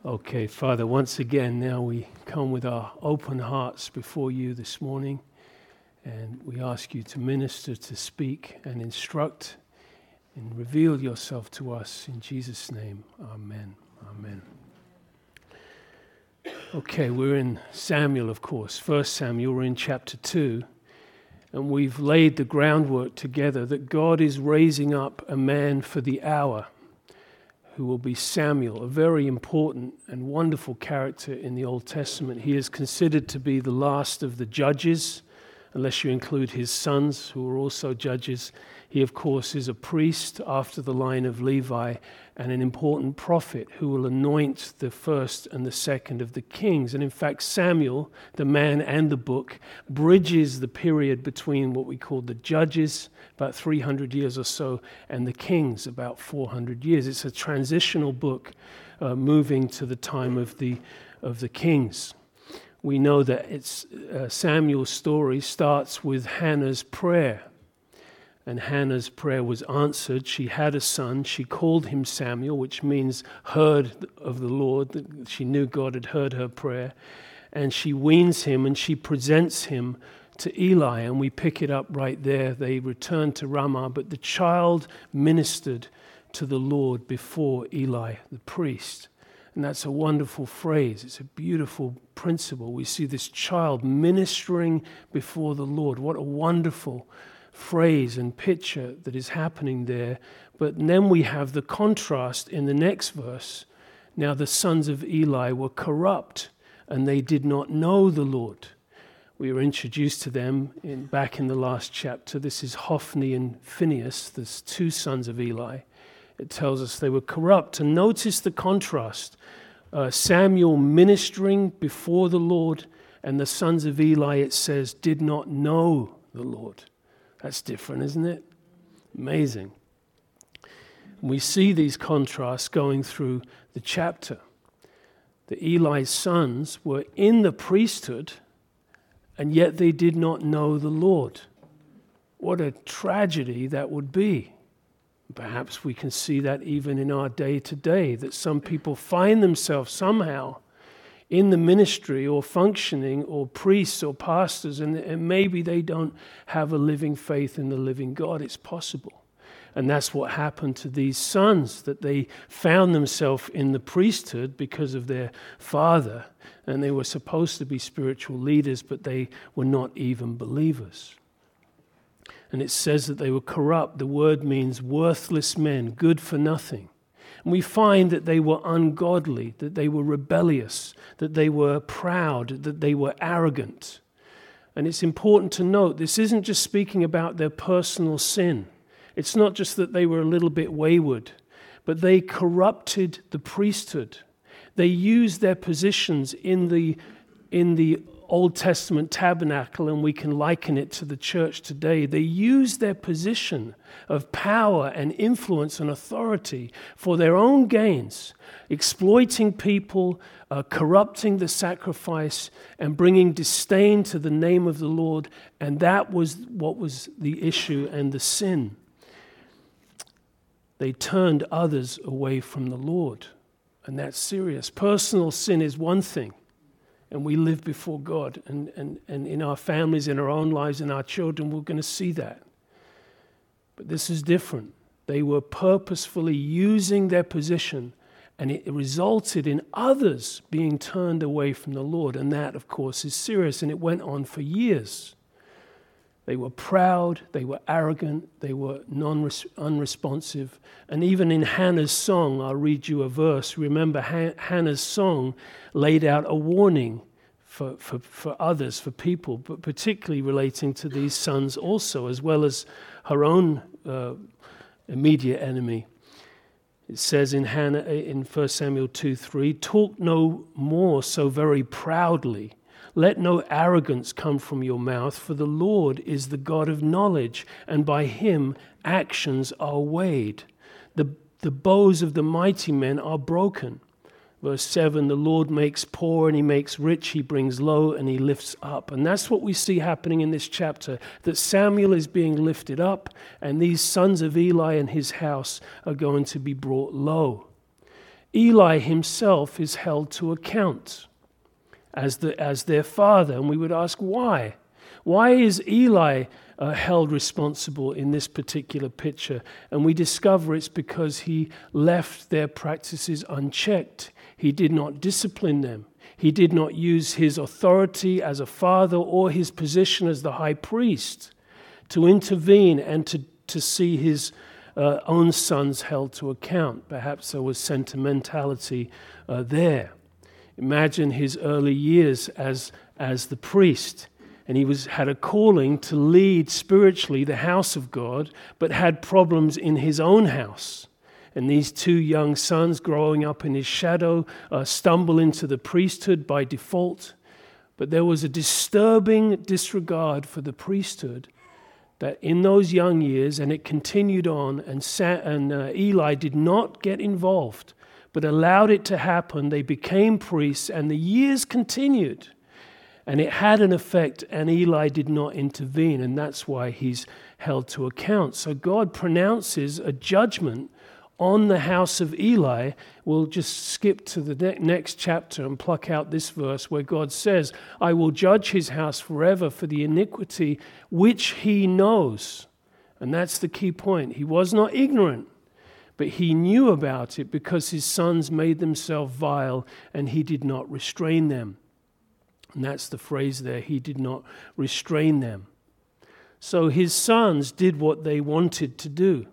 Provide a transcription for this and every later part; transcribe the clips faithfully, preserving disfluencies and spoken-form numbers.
Okay, Father, once again, now we come with our open hearts before you this morning, and we ask you to minister, to speak, and instruct, and reveal yourself to us in Jesus' name. Amen. Amen. Okay, we're in Samuel, of course. First Samuel, we're in chapter two, and we've laid the groundwork together that God is raising up a man for the hour, who will be Samuel, a very important and wonderful character in the Old Testament. He is considered to be the last of the judges, unless you include his sons, who are also judges. He, of course, is a priest after the line of Levi and an important prophet who will anoint the first and the second of the kings. And in fact, Samuel, the man and the book, bridges the period between what we call the judges, about three hundred years or so, and the kings, about four hundred years. It's a transitional book uh, moving to the time of the of the kings. We know that it's uh, Samuel's story starts with Hannah's prayer. And Hannah's prayer was answered. She had a son. She called him Samuel, which means heard of the Lord. She knew God had heard her prayer. And she weans him and she presents him to Eli. And we pick it up right there. They return to Ramah, but the child ministered to the Lord before Eli, the priest. And that's a wonderful phrase. It's a beautiful principle. We see this child ministering before the Lord. What a wonderful phrase and picture that is happening there. But then we have the contrast in the next verse. Now the sons of Eli were corrupt, and they did not know the Lord. We were introduced to them in, back in the last chapter. This is Hophni and Phinehas, the two sons of Eli. It tells us they were corrupt. And notice the contrast. Uh, Samuel ministering before the Lord, and the sons of Eli, it says, did not know the Lord. That's different, isn't it? Amazing. We see these contrasts going through the chapter. The Eli's sons were in the priesthood, and yet they did not know the Lord. What a tragedy that would be. Perhaps we can see that even in our day today, that some people find themselves somehow in the ministry or functioning or priests or pastors, and, and maybe they don't have a living faith in the living God. It's possible. And that's what happened to these sons, that they found themselves in the priesthood because of their father, and they were supposed to be spiritual leaders, but they were not even believers. And it says that they were corrupt. The word means worthless men, good for nothing. And we find that they were ungodly, that they were rebellious, that they were proud, that they were arrogant. And it's important to note, this isn't just speaking about their personal sin. It's not just that they were a little bit wayward, but they corrupted the priesthood. They used their positions in the, in the Old Testament tabernacle, and we can liken it to the church today. They used their position of power and influence and authority for their own gains, exploiting people, uh, corrupting the sacrifice, and bringing disdain to the name of the Lord. And that was what was the issue and the sin. They turned others away from the Lord, and that's serious. Personal sin is one thing. And we live before God, and, and, and in our families, in our own lives, in our children, we're going to see that. But this is different. They were purposefully using their position, and it resulted in others being turned away from the Lord. And that, of course, is serious, and it went on for years. They were proud, they were arrogant, they were non-unresponsive. And even in Hannah's song, I'll read you a verse. Remember, Hannah's song laid out a warning for, for, for others, for people, but particularly relating to these sons also, as well as her own uh, immediate enemy. It says in Hannah, in First Samuel two three, talk no more so very proudly. Let no arrogance come from your mouth, for the Lord is the God of knowledge, and by him actions are weighed. The, the bows of the mighty men are broken. Verse seven, the Lord makes poor and he makes rich, he brings low and he lifts up. And that's what we see happening in this chapter, that Samuel is being lifted up, and these sons of Eli and his house are going to be brought low. Eli himself is held to account as, the, as their father. And we would ask, why? Why is Eli uh, held responsible in this particular picture? And we discover it's because he left their practices unchecked. He did not discipline them. He did not use his authority as a father or his position as the high priest to intervene and to, to see his uh, own sons held to account. Perhaps there was sentimentality uh, there. Imagine his early years as, as the priest. And he was had a calling to lead spiritually the house of God, but had problems in his own house. And these two young sons growing up in his shadow uh, stumble into the priesthood by default. But there was a disturbing disregard for the priesthood that in those young years, and it continued on, and, Sa- and uh, Eli did not get involved, but allowed it to happen. They became priests, and the years continued. And it had an effect, and Eli did not intervene, and that's why he's held to account. So God pronounces a judgment on the house of Eli. We'll just skip to the ne- next chapter and pluck out this verse where God says, I will judge his house forever for the iniquity which he knows. And that's the key point. He was not ignorant, but he knew about it because his sons made themselves vile, and he did not restrain them. And that's the phrase there, he did not restrain them. So his sons did what they wanted to do.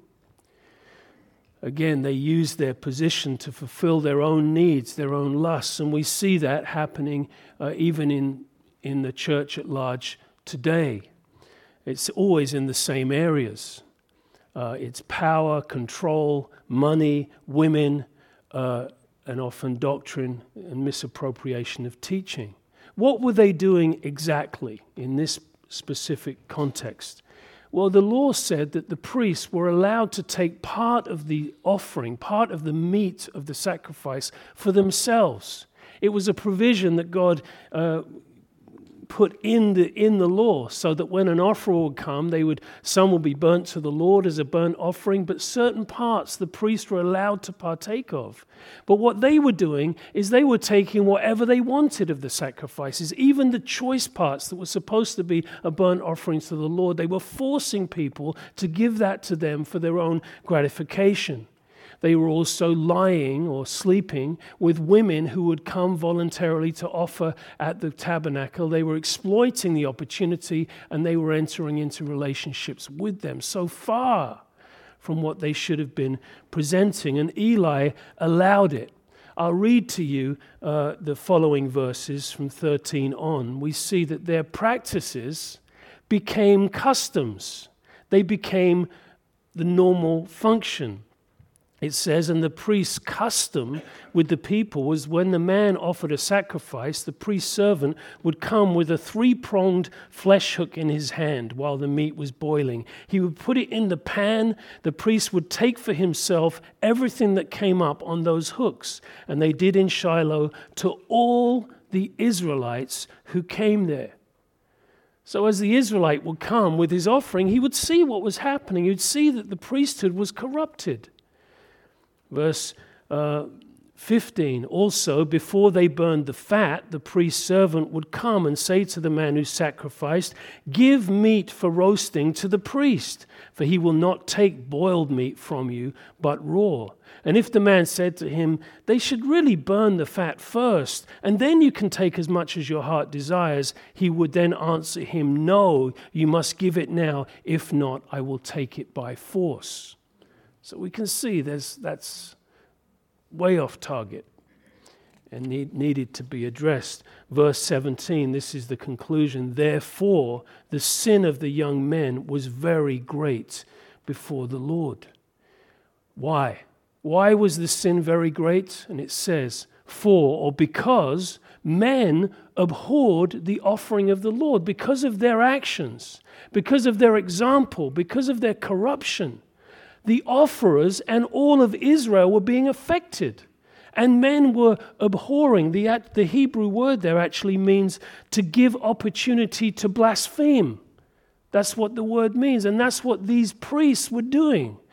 Again, they used their position to fulfill their own needs, their own lusts, and we see that happening uh, even in, in the church at large today. It's always in the same areas. Uh, it's power, control, money, women, uh, and often doctrine and misappropriation of teaching. What were they doing exactly in this specific context? Well, the law said that the priests were allowed to take part of the offering, part of the meat of the sacrifice for themselves. It was a provision that God uh, put in the in the law, so that when an offerer would come, they would some would be burnt to the Lord as a burnt offering, but certain parts the priests were allowed to partake of. But what they were doing is they were taking whatever they wanted of the sacrifices, even the choice parts that were supposed to be a burnt offering to the Lord. They were forcing people to give that to them for their own gratification. They were also lying or sleeping with women who would come voluntarily to offer at the tabernacle. They were exploiting the opportunity, and they were entering into relationships with them, so far from what they should have been presenting. And Eli allowed it. I'll read to you uh, the following verses from thirteen on. We see that their practices became customs. They became the normal function. It says, and the priest's custom with the people was when the man offered a sacrifice, the priest's servant would come with a three-pronged flesh hook in his hand while the meat was boiling. He would put it in the pan. The priest would take for himself everything that came up on those hooks. And they did in Shiloh to all the Israelites who came there. So as the Israelite would come with his offering, he would see what was happening. He would see that the priesthood was corrupted. Verse uh, fifteen, also, before they burned the fat, the priest's servant would come and say to the man who sacrificed, give meat for roasting to the priest, for he will not take boiled meat from you, but raw. And if the man said to him, they should really burn the fat first, and then you can take as much as your heart desires, he would then answer him, no, you must give it now. If not, I will take it by force. So we can see there's that's way off target and need, needed to be addressed. Verse seventeen, this is the conclusion. Therefore, the sin of the young men was very great before the Lord. Why? Why was the sin very great? And it says, for or because men abhorred the offering of the Lord, because of their actions, because of their example, because of their corruption. The offerers and all of Israel were being affected. And men were abhorring. The, the Hebrew word there actually means to give opportunity to blaspheme. That's what the word means. And that's what these priests were doing.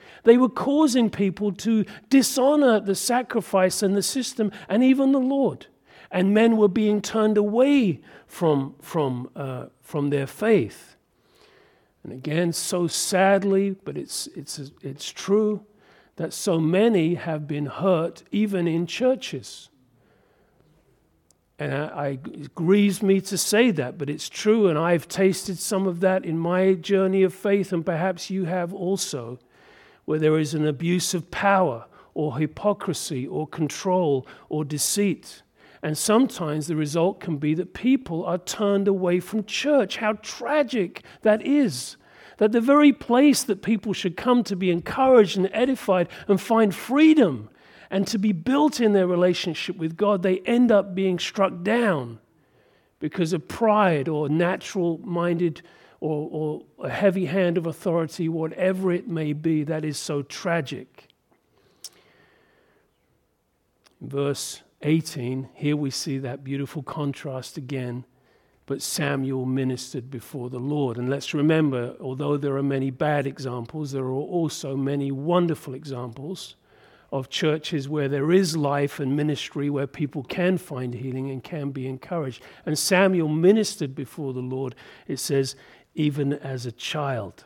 They were causing people to dishonor the sacrifice and the system and even the Lord. And men were being turned away from, from, uh, from their faith. And again, so sadly, but it's, it's, it's true, that so many have been hurt even in churches. And I, I, it grieves me to say that, but it's true, and I've tasted some of that in my journey of faith, and perhaps you have also, where there is an abuse of power or hypocrisy or control or deceit. And sometimes the result can be that people are turned away from church. How tragic that is. That the very place that people should come to be encouraged and edified and find freedom and to be built in their relationship with God, they end up being struck down because of pride or natural-minded or, or a heavy hand of authority, whatever it may be. That is so tragic. In verse eighteen, here we see that beautiful contrast again. But Samuel ministered before the Lord. And let's remember, although there are many bad examples, there are also many wonderful examples of churches where there is life and ministry, where people can find healing and can be encouraged. And Samuel ministered before the Lord, it says, even as a child.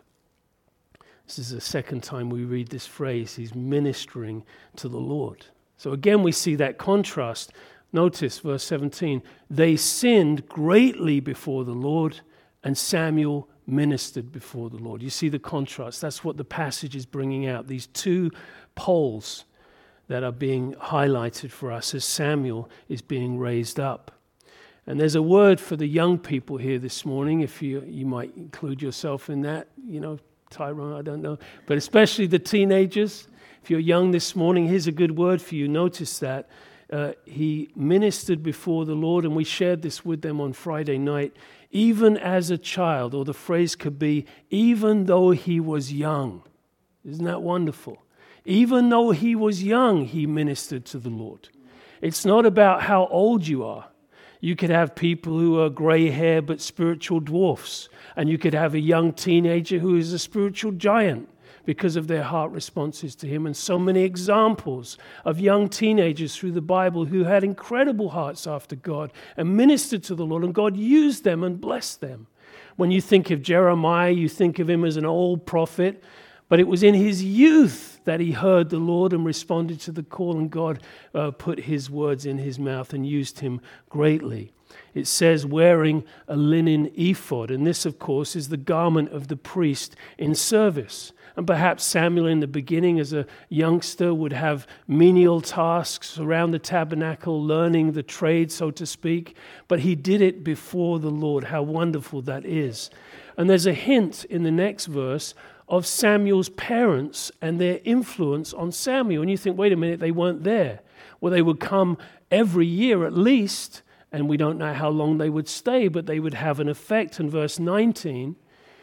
This is the second time we read this phrase. He's ministering to the Lord. So again, we see that contrast. Notice verse seventeen, they sinned greatly before the Lord, and Samuel ministered before the Lord. You see the contrast. That's what the passage is bringing out, these two poles that are being highlighted for us as Samuel is being raised up. And there's a word for the young people here this morning, if you you might include yourself in that, you know, Tyrone, I don't know, but especially the teenagers. If you're young this morning, here's a good word for you. Notice that. Uh, he ministered before the Lord, and we shared this with them on Friday night, even as a child, or the phrase could be, even though he was young. Isn't that wonderful? Even though he was young, he ministered to the Lord. It's not about how old you are. You could have people who are gray hair but spiritual dwarfs, and you could have a young teenager who is a spiritual giant because of their heart responses to him. And so many examples of young teenagers through the Bible who had incredible hearts after God and ministered to the Lord, and God used them and blessed them. When you think of Jeremiah, you think of him as an old prophet, but it was in his youth that he heard the Lord and responded to the call, and God uh, put his words in his mouth and used him greatly. It says wearing a linen ephod, and this, of course, is the garment of the priest in service. And perhaps Samuel in the beginning as a youngster would have menial tasks around the tabernacle, learning the trade, so to speak, but he did it before the Lord. How wonderful that is. And there's a hint in the next verse of Samuel's parents and their influence on Samuel. And you think, wait a minute, they weren't there. Well, they would come every year at least, and we don't know how long they would stay, but they would have an effect. And verse nineteen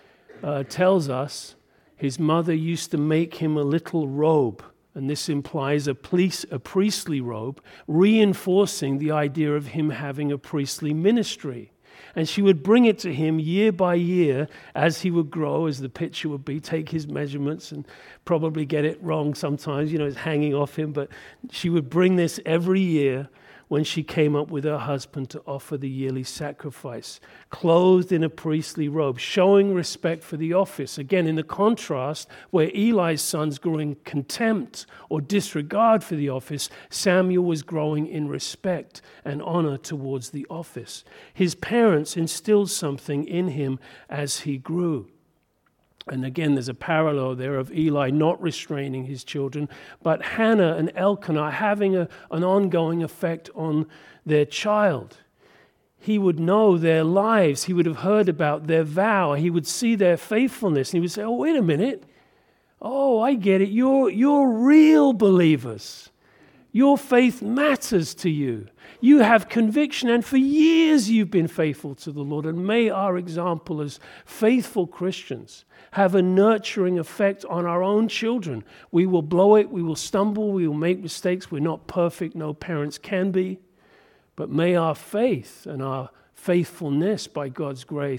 uh, tells us his mother used to make him a little robe, and this implies a, police, a priestly robe, reinforcing the idea of him having a priestly ministry. And she would bring it to him year by year as he would grow, as the picture would be, take his measurements and probably get it wrong sometimes, you know, it's hanging off him, but she would bring this every year when she came up with her husband to offer the yearly sacrifice, clothed in a priestly robe, showing respect for the office. Again, in the contrast, where Eli's sons grew in contempt or disregard for the office, Samuel was growing in respect and honor towards the office. His parents instilled something in him as he grew. And again, there's a parallel there of Eli not restraining his children, but Hannah and Elkanah having a, an ongoing effect on their child. He would know their lives. He would have heard about their vow. He would see their faithfulness. And he would say, oh, wait a minute. Oh, I get it. You're, you're real believers. Your faith matters to you. You have conviction, and for years you've been faithful to the Lord. And may our example as faithful Christians have a nurturing effect on our own children. We will blow it, we will stumble, we will make mistakes. We're not perfect, no parents can be. But may our faith and our faithfulness by God's grace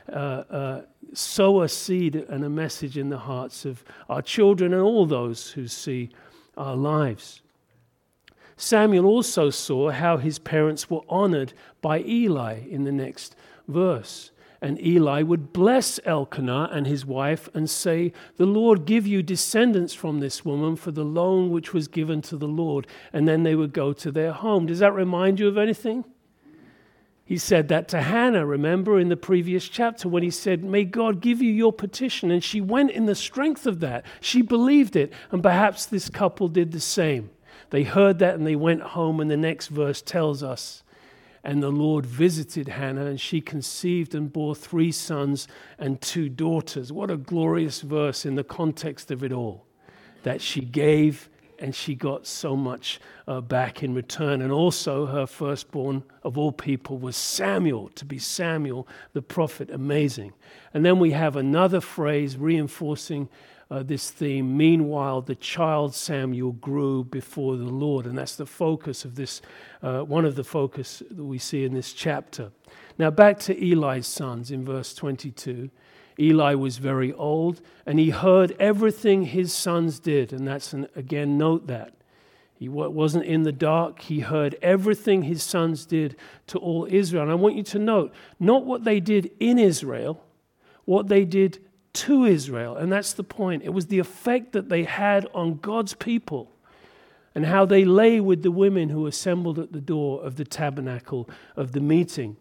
uh, uh, sow a seed and a message in the hearts of our children and all those who see our lives. Samuel also saw how his parents were honored by Eli in the next verse. And Eli would bless Elkanah and his wife and say, "The Lord give you descendants from this woman for the loan which was given to the Lord." And then they would go to their home. Does that remind you of anything? He said that to Hannah, remember, in the previous chapter when he said, "May God give you your petition." And she went in the strength of that. She believed it. And perhaps this couple did the same. They heard that and they went home, and the next verse tells us, "And the Lord visited Hannah, and she conceived and bore three sons and two daughters." What a glorious verse in the context of it all, that she gave and she got so much uh, back in return. And also her firstborn of all people was Samuel, to be Samuel the prophet. Amazing. And then we have another phrase reinforcing Uh, this theme. "Meanwhile, the child Samuel grew before the Lord." And that's the focus of this, uh, one of the focus that we see in this chapter. Now back to Eli's sons in verse twenty-two. Eli was very old, and he heard everything his sons did. And that's, an, again, note that. He wasn't in the dark. He heard everything his sons did to all Israel. And I want you to note, not what they did in Israel, what they did to Israel. And that's the point. It was the effect that they had on God's people and how they lay with the women who assembled at the door of the tabernacle of the meeting.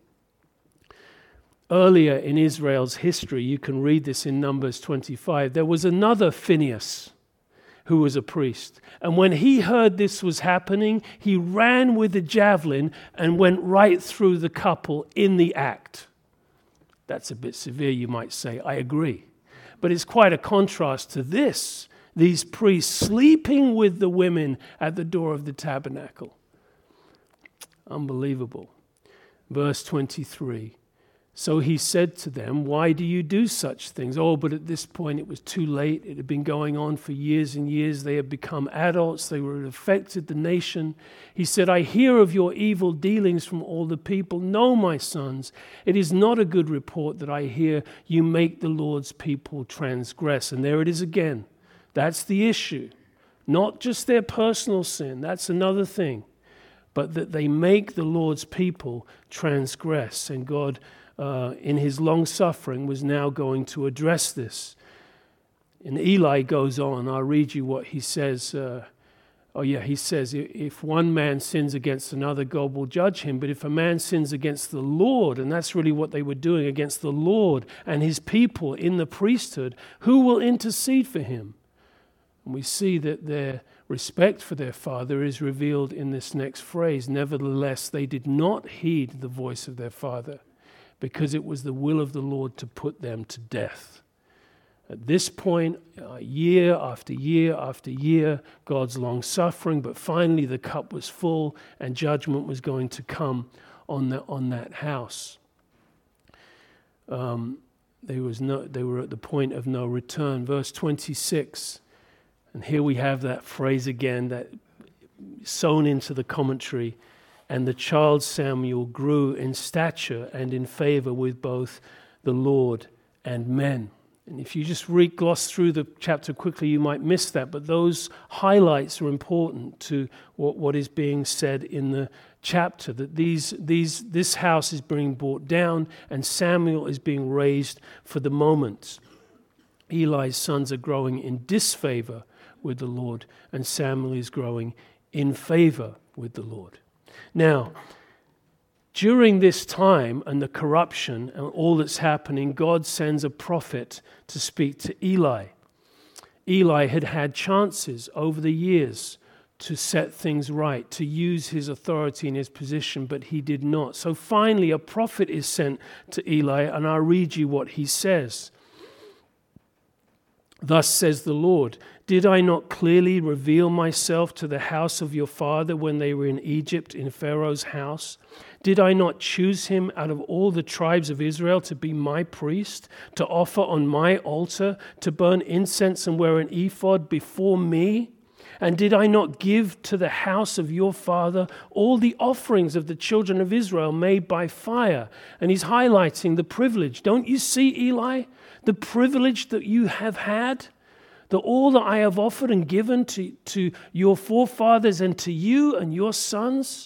Earlier in Israel's history, you can read this in Numbers twenty-five, there was another Phinehas who was a priest. And when he heard this was happening, he ran with a javelin and went right through the couple in the act. That's a bit severe, you might say. I agree. But it's quite a contrast to this, these priests sleeping with the women at the door of the tabernacle. Unbelievable. Verse twenty-three. So he said to them, "Why do you do such things?" Oh, but at this point it was too late. It had been going on for years and years. They had become adults. They were affected the nation. He said, "I hear of your evil dealings from all the people. No, my sons, it is not a good report that I hear you make the Lord's people transgress." And there it is again. That's the issue. Not just their personal sin. That's another thing. But that they make the Lord's people transgress. And God, Uh, in his long suffering, was now going to address this. And Eli goes on. I'll read you what he says. Uh, oh yeah, he says, if one man sins against another, God will judge him. But if a man sins against the Lord, and that's really what they were doing, against the Lord and his people in the priesthood, who will intercede for him? And we see that their respect for their father is revealed in this next phrase. Nevertheless, they did not heed the voice of their father, because it was the will of the Lord to put them to death. At this point, uh, year after year after year, God's long suffering, but finally the cup was full and judgment was going to come on, the, on that house. Um, there was no, they were at the point of no return. Verse twenty-six, and here we have that phrase again, that sewn into the commentary. And the child Samuel grew in stature and in favor with both the Lord and men. And if you just re-gloss through the chapter quickly, you might miss that. But those highlights are important to what, what is being said in the chapter. That these, these, this house is being brought down and Samuel is being raised for the moment. Eli's sons are growing in disfavor with the Lord, and Samuel is growing in favor with the Lord. Now, during this time and the corruption and all that's happening, God sends a prophet to speak to Eli. Eli had had chances over the years to set things right, to use his authority and his position, but he did not. So finally, a prophet is sent to Eli, and I'll read you what he says. Thus says the Lord, did I not clearly reveal myself to the house of your father when they were in Egypt in Pharaoh's house? Did I not choose him out of all the tribes of Israel to be my priest, to offer on my altar, to burn incense and wear an ephod before me? And did I not give to the house of your father all the offerings of the children of Israel made by fire? And he's highlighting the privilege. Don't you see, Eli, the privilege that you have had? That all that I have offered and given to, to your forefathers and to you and your sons?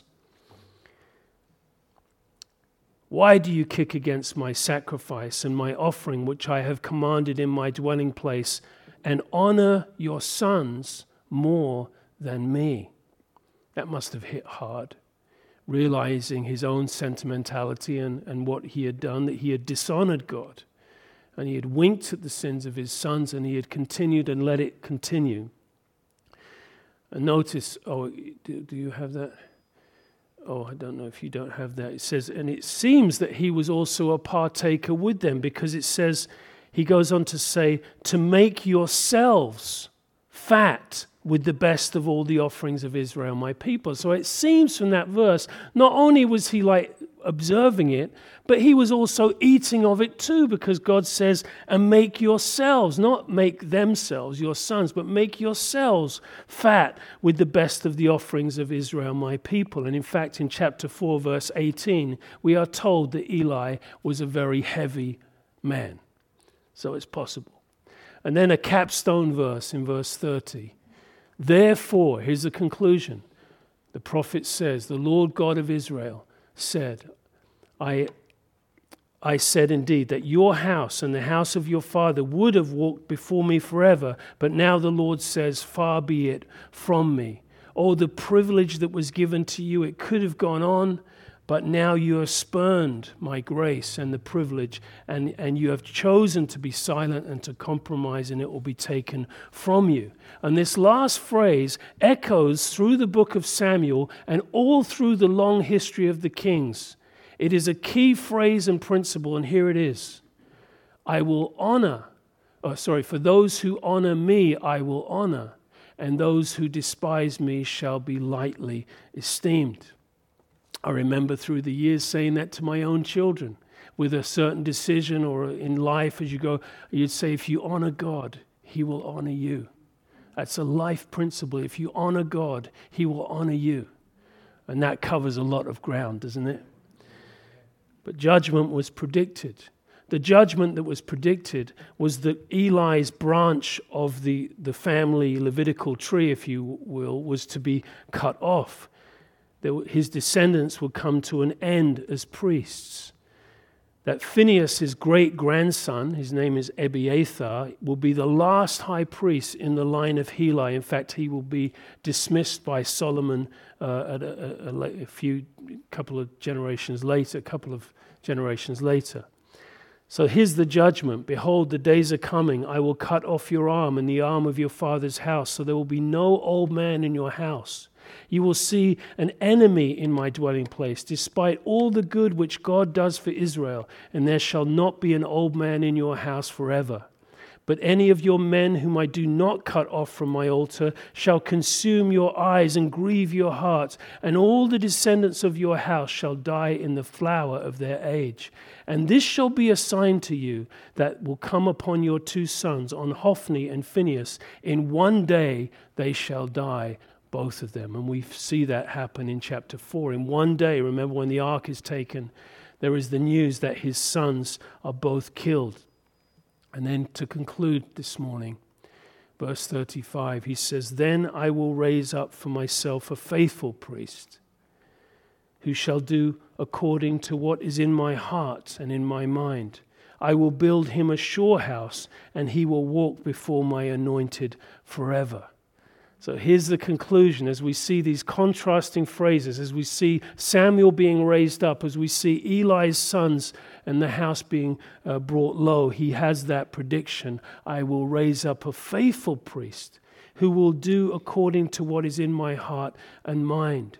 Why do you kick against my sacrifice and my offering, which I have commanded in my dwelling place, and honor your sons more than me? That must have hit hard, realizing his own sentimentality and, and what he had done, that he had dishonored God. And he had winked at the sins of his sons, and he had continued and let it continue. And notice, oh, do, do you have that? Oh, I don't know if you don't have that. It says, and it seems that he was also a partaker with them, because it says, he goes on to say, to make yourselves fat with the best of all the offerings of Israel, my people. So it seems from that verse, not only was he like observing it, but he was also eating of it too, because God says, and make yourselves, not make themselves, your sons, but make yourselves fat with the best of the offerings of Israel, my people. And in fact, in chapter four, verse eighteen, we are told that Eli was a very heavy man. So it's possible. And then a capstone verse in verse thirty. Therefore, here's the conclusion. The prophet says, the Lord God of Israel said, I, I said indeed that your house and the house of your father would have walked before me forever, but now the Lord says, far be it from me. Oh, the privilege that was given to you, it could have gone on, but now you have spurned my grace and the privilege, and, and you have chosen to be silent and to compromise, and it will be taken from you. And this last phrase echoes through the book of Samuel and all through the long history of the kings. It is a key phrase and principle, and here it is. I will honor, oh, sorry, for those who honor me, I will honor, and those who despise me shall be lightly esteemed. I remember through the years saying that to my own children. With a certain decision or in life as you go, you'd say, if you honor God, he will honor you. That's a life principle. If you honor God, he will honor you. And that covers a lot of ground, doesn't it? But judgment was predicted. The judgment that was predicted was that Eli's branch of the, the family Levitical tree, if you will, was to be cut off. His descendants would come to an end as priests. That Phinehas, his great-grandson, his name is Abiathar, will be the last high priest in the line of Heli. In fact, he will be dismissed by Solomon uh, at a, a, a few couple of generations later, a couple of generations later. So here's the judgment. Behold, the days are coming. I will cut off your arm and the arm of your father's house, so there will be no old man in your house. You will see an enemy in my dwelling place, despite all the good which God does for Israel, and there shall not be an old man in your house forever. But any of your men whom I do not cut off from my altar shall consume your eyes and grieve your heart, and all the descendants of your house shall die in the flower of their age. And this shall be a sign to you that will come upon your two sons, on Hophni and Phinehas. In one day they shall die, both of them. And we see that happen in chapter four. In one day, remember when the ark is taken, there is the news that his sons are both killed. And then to conclude this morning, verse thirty-five, he says, then I will raise up for myself a faithful priest who shall do according to what is in my heart and in my mind. I will build him a sure house, and he will walk before my anointed forever. So here's the conclusion as we see these contrasting phrases, as we see Samuel being raised up, as we see Eli's sons and the house being uh, brought low. He has that prediction. I will raise up a faithful priest who will do according to what is in my heart and mind.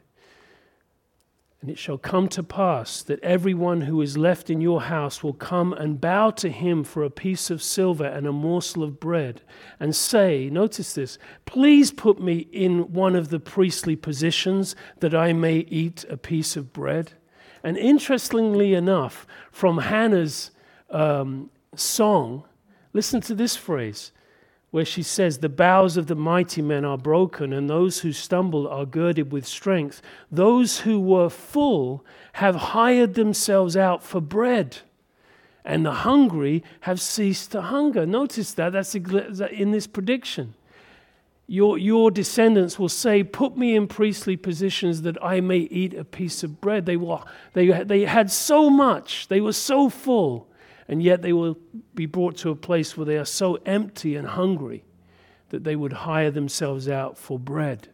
And it shall come to pass that everyone who is left in your house will come and bow to him for a piece of silver and a morsel of bread, and say, notice this, please put me in one of the priestly positions that I may eat a piece of bread. And interestingly enough, from Hannah's um, song, listen to this phrase. where she says, the bows of the mighty men are broken, and those who stumble are girded with strength. Those who were full have hired themselves out for bread, and the hungry have ceased to hunger. Notice that, that's in this prediction. Your, your descendants will say, put me in priestly positions that I may eat a piece of bread. They, were, they, they had so much, they were so full, and yet they will be brought to a place where they are so empty and hungry that they would hire themselves out for bread.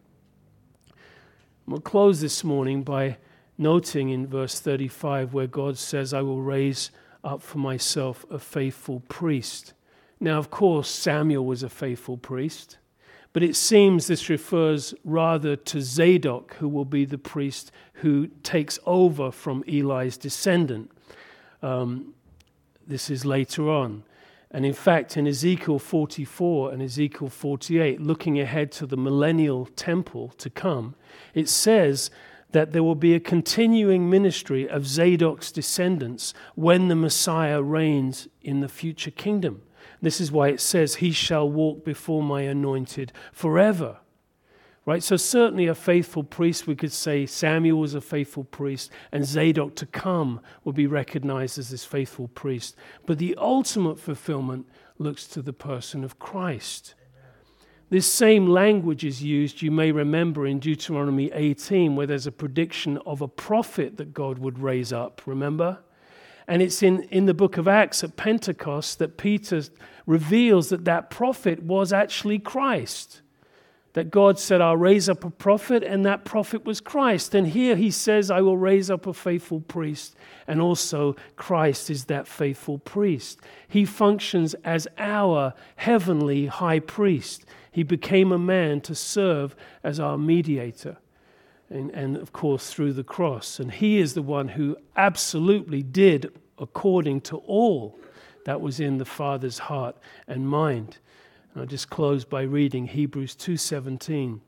We'll close this morning by noting in verse thirty-five where God says, I will raise up for myself a faithful priest. Now, of course, Samuel was a faithful priest. But it seems this refers rather to Zadok, who will be the priest who takes over from Eli's descendant. Um, this is later on. And in fact, in Ezekiel forty-four and Ezekiel forty-eight, looking ahead to the millennial temple to come, it says that there will be a continuing ministry of Zadok's descendants when the Messiah reigns in the future kingdom. This is why it says, he shall walk before my anointed forever. Right? So certainly a faithful priest, we could say Samuel was a faithful priest, and Zadok to come will be recognized as this faithful priest. But the ultimate fulfillment looks to the person of Christ. This same language is used, you may remember, in Deuteronomy eighteen, where there's a prediction of a prophet that God would raise up, remember? And it's in, in the book of Acts at Pentecost that Peter reveals that that prophet was actually Christ. That God said, I'll raise up a prophet, and that prophet was Christ. And here he says, I will raise up a faithful priest. And also Christ is that faithful priest. He functions as our heavenly high priest. He became a man to serve as our mediator. And, and of course, through the cross. And he is the one who absolutely did according to all that was in the Father's heart and mind. And I'll just close by reading Hebrews two seventeen.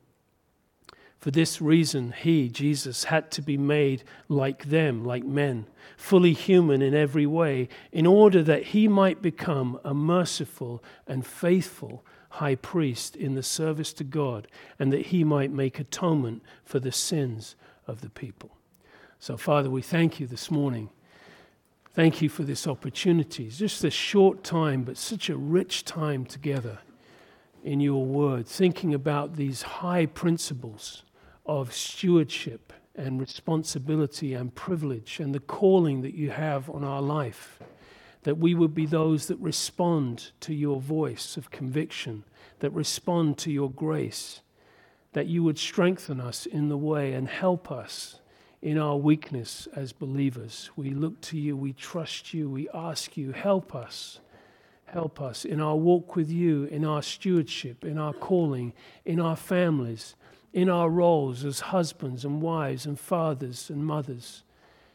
For this reason, he, Jesus, had to be made like them, like men, fully human in every way, in order that he might become a merciful and faithful high priest in the service to God, and that he might make atonement for the sins of the people. So, Father, we thank you this morning. Thank you for this opportunity. It's just a short time, but such a rich time together in your word, thinking about these high principles of stewardship and responsibility and privilege and the calling that you have on our life. That we would be those that respond to your voice of conviction, that respond to your grace, that you would strengthen us in the way and help us in our weakness as believers. We look to you, we trust you, we ask you, help us. Help us in our walk with you, in our stewardship, in our calling, in our families, in our roles as husbands and wives and fathers and mothers.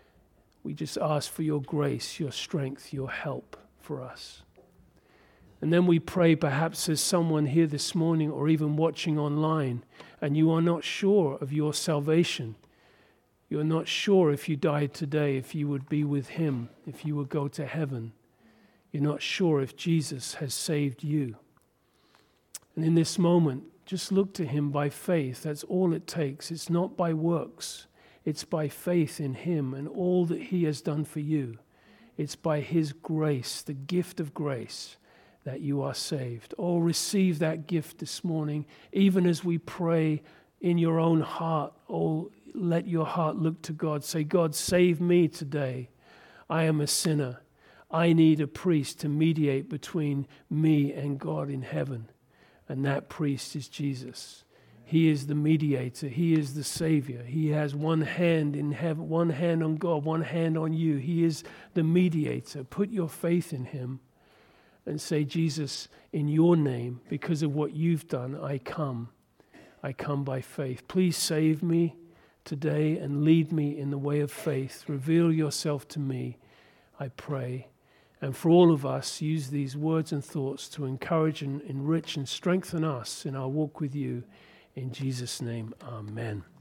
We just ask for your grace, your strength, your help for us. And then we pray, perhaps there's someone here this morning or even watching online, and you are not sure of your salvation. You're not sure if you died today, if you would be with him, if you would go to heaven. You're not sure if Jesus has saved you. And in this moment, just look to him by faith. That's all it takes. It's not by works. It's by faith in him and all that he has done for you. It's by his grace, the gift of grace, that you are saved. Oh, receive that gift this morning, even as we pray in your own heart. Oh, let your heart look to God. Say, God, save me today. I am a sinner. I need a priest to mediate between me and God in heaven. And that priest is Jesus. He is the mediator. He is the Savior. He has one hand in heaven, one hand on God, one hand on you. He is the mediator. Put your faith in him and say, Jesus, in your name, because of what you've done, I come. I come by faith. Please save me today and lead me in the way of faith. Reveal yourself to me, I pray. And for all of us, use these words and thoughts to encourage and enrich and strengthen us in our walk with you. In Jesus' name, amen.